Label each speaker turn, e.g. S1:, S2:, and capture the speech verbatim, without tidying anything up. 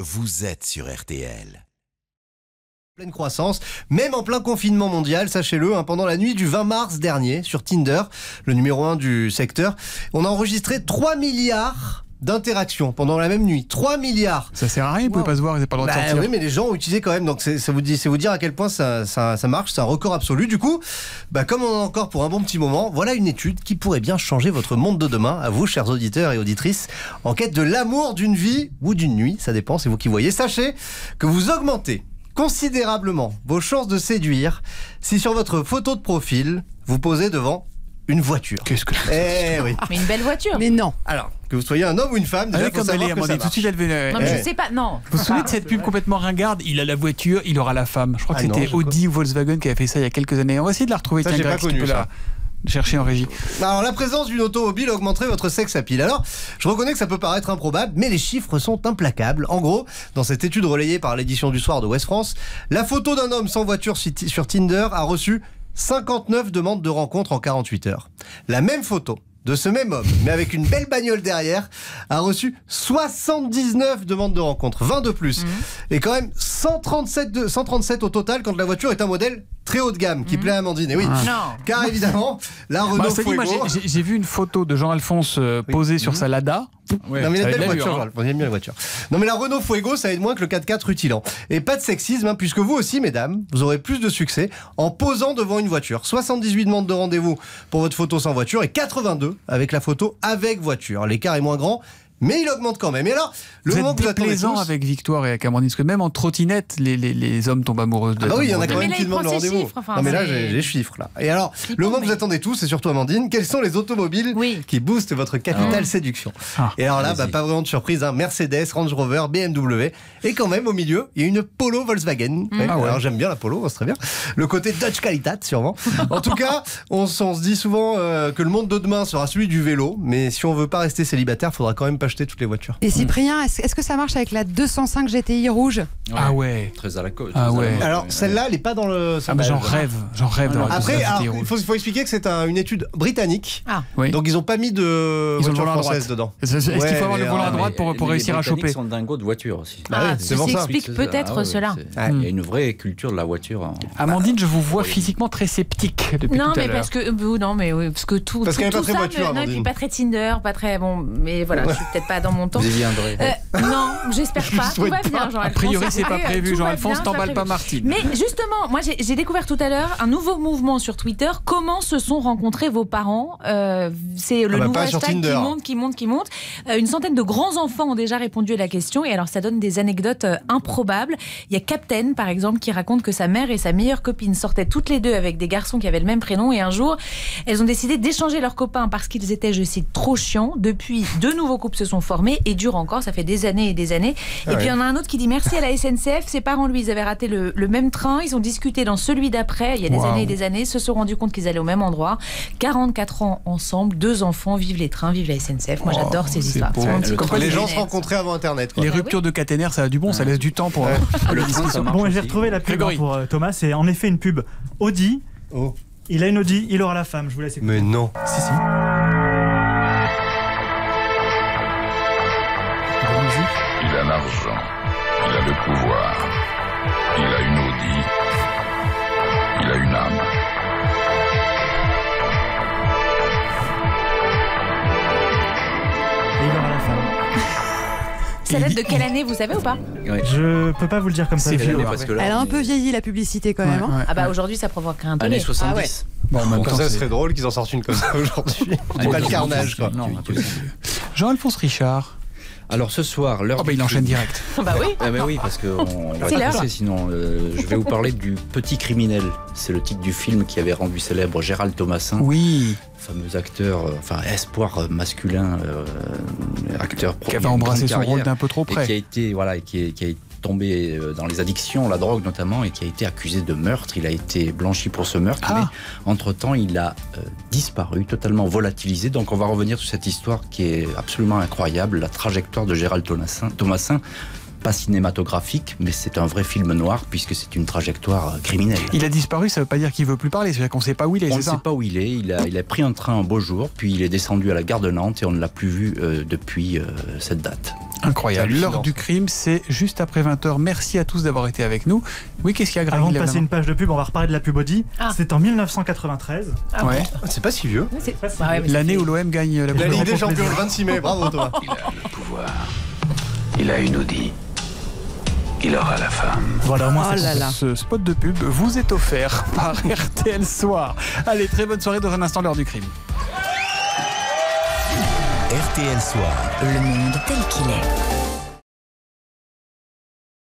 S1: vous êtes sur R T L.
S2: Pleine croissance, même en plein confinement mondial, sachez-le, hein, pendant la nuit du vingt mars dernier, sur Tinder, le numéro un du secteur, on a enregistré trois milliards d'interactions pendant la même nuit. trois milliards.
S3: Ça sert à rien, vous pouvez pas se voir, vous n'avez pas le droit
S2: bah,
S3: de sortir.
S2: Oui, mais les gens ont utilisé quand même, donc c'est, ça vous dit, c'est vous dire à quel point ça, ça, ça marche, c'est un record absolu. Du coup, bah, comme on en a encore pour un bon petit moment, voilà une étude qui pourrait bien changer votre monde de demain, à vous, chers auditeurs et auditrices, en quête de l'amour d'une vie ou d'une nuit, ça dépend, c'est vous qui voyez. Sachez que vous augmentez considérablement vos chances de séduire si sur votre photo de profil, vous posez devant une voiture.
S3: Qu'est-ce que
S2: Eh oui.
S4: Mais une belle voiture.
S5: Mais non.
S2: Alors, que vous soyez un homme ou une femme, déjà,
S3: Ah oui,
S2: faut
S3: comme elle
S2: savoir
S3: est,
S2: que ça
S3: Amandine, tout de
S2: marche.
S3: suite elle venait.
S4: Non, mais
S2: Eh.
S4: je sais pas, non.
S3: Vous vous souvenez de cette pub complètement ringarde? Il a la voiture, il aura la femme. Je crois que
S2: Ah non,
S3: c'était
S2: je
S3: Audi ou Volkswagen qui avait fait ça il y a quelques années. On va essayer de la retrouver.
S2: Ça,
S3: Tiens,
S2: j'ai
S3: Greg,
S2: pas
S3: si tu
S2: connu,
S3: peux la chercher en régie.
S2: Alors, la présence d'une automobile augmenterait votre sex appeal. Alors, je reconnais que ça peut paraître improbable, mais les chiffres sont implacables. En gros, dans cette étude relayée par l'édition du soir de Ouest France, la photo d'un homme sans voiture sur Tinder a reçu cinquante-neuf demandes de rencontres en quarante-huit heures. La même photo de ce même homme, mais avec une belle bagnole derrière, a reçu soixante-dix-neuf demandes de rencontres, vingt de plus. Mmh. Et quand même cent trente-sept, de, cent trente-sept au total quand la voiture est un modèle très haut de gamme, qui mmh. plaît à Amandine. Et oui,
S4: ah. non.
S2: car évidemment, la Renault
S3: bah,
S2: Fuego...
S3: dit, moi, j'ai, j'ai vu une photo de Jean-Alphonse euh,
S2: oui.
S3: posé mmh. sur sa Lada.
S2: Ouais, non mais il a belle voiture, hein. Il aime bien la voiture. Non mais la Renault Fuego, ça aide moins que le quatre-quatre rutilant. Et pas de sexisme, hein, puisque vous aussi, mesdames, vous aurez plus de succès en posant devant une voiture. soixante-dix-huit demandes de rendez-vous pour votre photo sans voiture et quatre-vingt-deux avec la photo avec voiture. L'écart est moins grand, mais il augmente quand même. Et alors, le
S3: vous
S2: moment
S3: êtes
S2: que vous attendez
S3: déplaisant
S2: tous...
S3: avec Victoire et avec Amandine, parce que même en trottinette, les, les, les hommes tombent amoureux de
S2: Ah bah oui, il y en a
S3: de...
S2: quand même
S4: là,
S2: qui demandent le rendez-vous.
S4: Chiffres, enfin,
S2: non mais là,
S4: c'est...
S2: j'ai les chiffres là. Et alors,
S4: Flippant,
S2: le moment
S4: mais...
S2: que vous attendez tous, et surtout Amandine, quelles sont les automobiles
S4: oui.
S2: qui boostent votre capital
S4: ah.
S2: séduction
S3: ah.
S2: Et alors là, bah, pas vraiment de surprise, hein. Mercedes, Range Rover, B M W, et quand même au milieu, il y a une Polo Volkswagen.
S4: Mmh.
S2: Ouais,
S3: ah ouais.
S2: Alors j'aime bien la Polo, c'est très bien. Le côté Dodge Qualitat, sûrement. En tout cas, on, on se dit souvent euh, que le monde de demain sera celui du vélo, mais si on veut pas rester célibataire, il faudra quand même pas acheter toutes les voitures.
S5: Et Cyprien, est-ce, est-ce que ça marche avec la deux cent cinq G T I rouge?
S6: Ouais,
S3: ah ouais.
S6: Très à la côte.
S3: Ah ouais.
S2: Alors celle-là, elle est pas dans le.
S3: Ah bah, j'en rêve, j'en rêve d'avoir une
S2: Après, alors,
S3: G T I
S2: il
S3: rouge.
S2: faut, faut expliquer que c'est un, une étude britannique.
S4: Ah.
S3: Oui.
S2: Donc ils ont pas mis de
S3: Ils ont le
S2: voiture
S3: volant à
S2: française
S3: droite
S2: dedans.
S3: Est-ce, est-ce
S2: Ouais,
S3: qu'il faut avoir le
S2: mais,
S3: volant à
S2: euh,
S3: droite pour, pour
S6: les
S3: réussir à
S6: Britanniques
S3: choper?
S6: sont dingos de voiture aussi.
S2: Bah
S4: Ah,
S2: oui,
S4: ça
S2: c'est pour ça.
S4: s'explique peut-être
S6: Ah ouais,
S4: cela.
S6: c'est-
S2: Ouais.
S6: Il y a une vraie culture de la voiture. hein.
S3: Amandine, je vous vois physiquement très sceptique depuis
S4: Non
S3: tout à
S4: mais
S3: l'heure.
S4: parce que euh, non mais oui, parce que tout
S2: Parce
S4: tout,
S2: qu'elle est pas
S4: tout
S2: très
S4: ça
S2: voiture,
S4: me- non, et
S2: Amandine.
S4: puis pas très Tinder, pas très bon, mais voilà, je suis peut-être pas dans mon temps.
S6: Vous y viendrez.
S4: Euh, non, j'espère pas. Tout va bien, Jean-Alphonse.
S3: A priori, c'est pas
S4: Après,
S3: prévu.
S4: tout va
S3: Jean-Alphonse,
S4: bien,
S3: t'emballes
S4: c'est
S3: pas
S4: prévu.
S3: Martine.
S4: Mais justement, moi j'ai, j'ai découvert tout à l'heure un nouveau mouvement sur Twitter. Comment se sont rencontrés vos parents? euh, C'est le
S2: Ah bah,
S4: nouveau
S2: pas sur
S4: hashtag qui
S2: Tinder.
S4: monte, qui monte, qui monte. Euh, une centaine de grands enfants ont déjà répondu à la question. Et alors ça donne des anecdotes euh, improbables. Il y a Captain, par exemple, qui raconte que sa mère et sa meilleure copine sortaient toutes les deux avec des garçons qui avaient le même prénom. Et un jour, elles ont décidé d'échanger leurs copains parce qu'ils étaient, je cite, trop chiants. Depuis, deux nouveaux couples se sont formés et durent encore. Ça fait des années et des années.
S2: Ah
S4: et
S2: ouais.
S4: puis il y en a un autre qui dit merci à la S N C F. Ses parents, lui, ils avaient raté le, le même train. Ils ont discuté dans celui d'après. Il y a des
S3: Wow.
S4: années et des années. Se sont rendus compte qu'ils allaient au même endroit. quarante-quatre ans ensemble, deux enfants. Vive les trains, vive la S N C F. Moi,
S3: Oh,
S4: j'adore ces
S3: c'est
S4: histoires.
S3: beau.
S4: C'est mon petit
S6: Le
S4: copain
S6: train,
S2: Les gens se
S4: Internet.
S2: rencontraient avant Internet. quoi.
S3: Les
S4: Ah
S3: ruptures de caténaire, ça a du bon, ça laisse du temps pour.
S2: Ouais.
S6: Le train, ça marche
S7: Bon, j'ai
S6: aussi.
S7: retrouvé la pub
S3: Grégory.
S7: hein, pour euh, Thomas. C'est en effet une pub Audi.
S2: Oh.
S7: Il a une Audi, il aura la femme. Je vous laisse écouter.
S2: Mais non.
S7: Si, si.
S8: Il a l'argent, il a le pouvoir, il a une Audi, il a une âme.
S7: Et il aura la femme.
S4: Ça date de quelle année, vous savez ou pas?
S6: Ouais.
S7: Je peux pas vous le dire comme ça.
S3: C'est
S7: mais-
S3: vieux,
S6: Mais
S3: ouais.
S6: parce que là,
S5: Elle a
S6: on
S5: un peu
S6: est-
S5: vieilli la publicité quand même.
S3: Ouais,
S5: hein.
S3: ouais.
S4: Ah bah aujourd'hui, ça provoque un tollé.
S6: Années soixante-dix.
S3: Bon, en même
S2: Comme
S3: temps,
S2: ça,
S3: c'est-
S2: serait drôle qu'ils en sortent une comme ça aujourd'hui. C'est pas le carnage, quoi.
S3: Non, impossible. Jean-Alphonse Richard.
S6: Alors ce soir, l'heure
S3: Oh bah
S6: du
S3: il enchaîne
S6: crime.
S3: direct.
S4: Bah oui.
S6: Ah bah oui, parce qu'on on va
S4: C'est l'heure.
S6: passer, sinon euh, je vais vous parler du Petit Criminel. C'est le titre du film qui avait rendu célèbre Gérald Thomasin,
S3: Oui.
S6: fameux acteur, euh, enfin espoir masculin, euh, acteur
S3: Qui avait embrassé son rôle d'un peu trop
S6: et qui a
S3: près.
S6: été voilà, et qui est, qui a tombé euh, dans les addictions, la drogue notamment, et qui a été accusé de meurtre. Il a été blanchi pour ce meurtre,
S3: Ah.
S6: mais entre-temps, il a euh, disparu, totalement volatilisé. Donc on va revenir sur cette histoire qui est absolument incroyable, la trajectoire de Gérald Thomasin, Thomasin pas cinématographique, mais c'est un vrai film noir, puisque c'est une trajectoire euh, criminelle.
S3: Il a disparu, ça veut pas dire qu'il veut plus parler, c'est-à-dire qu'on sait pas où il est,
S6: On
S3: c'est
S6: ne
S3: ça?
S6: sait pas où il est. Il a, il a pris un train un beau jour, puis il est descendu à la gare de Nantes et on ne l'a plus vu euh, depuis euh, cette date.
S3: Incroyable.
S2: Hallucinant.
S3: L'heure du crime, c'est juste après vingt heures. Merci à tous d'avoir été avec nous. Oui, qu'est-ce qu'il y a, Greg?
S7: Avant de
S3: Lève la
S7: passer
S3: main.
S7: une page de pub, on va reparler de la pub Audi.
S4: Ah.
S7: C'est en mille neuf cent quatre-vingt-treize.
S4: Ah,
S3: Ouais.
S2: C'est pas si vieux.
S4: C'est
S7: Pas si
S4: bah ouais, mais ça
S3: L'année
S4: fait-
S3: où l'O M gagne la Coupe
S2: La
S3: d'Europe.
S2: Ligue des Champions,
S7: plaisir.
S2: le vingt-six mai. Bravo, Thomas.
S8: Il a le pouvoir. Il a une Audi. Il aura la femme.
S7: Voilà, au moins,
S5: Oh
S7: c'est
S5: là là.
S3: Ce spot de pub vous est offert par R T L Soir. Allez, très bonne soirée. Dans un instant, l'heure du crime.
S1: R T L Soir.
S9: Le monde tel qu'il est.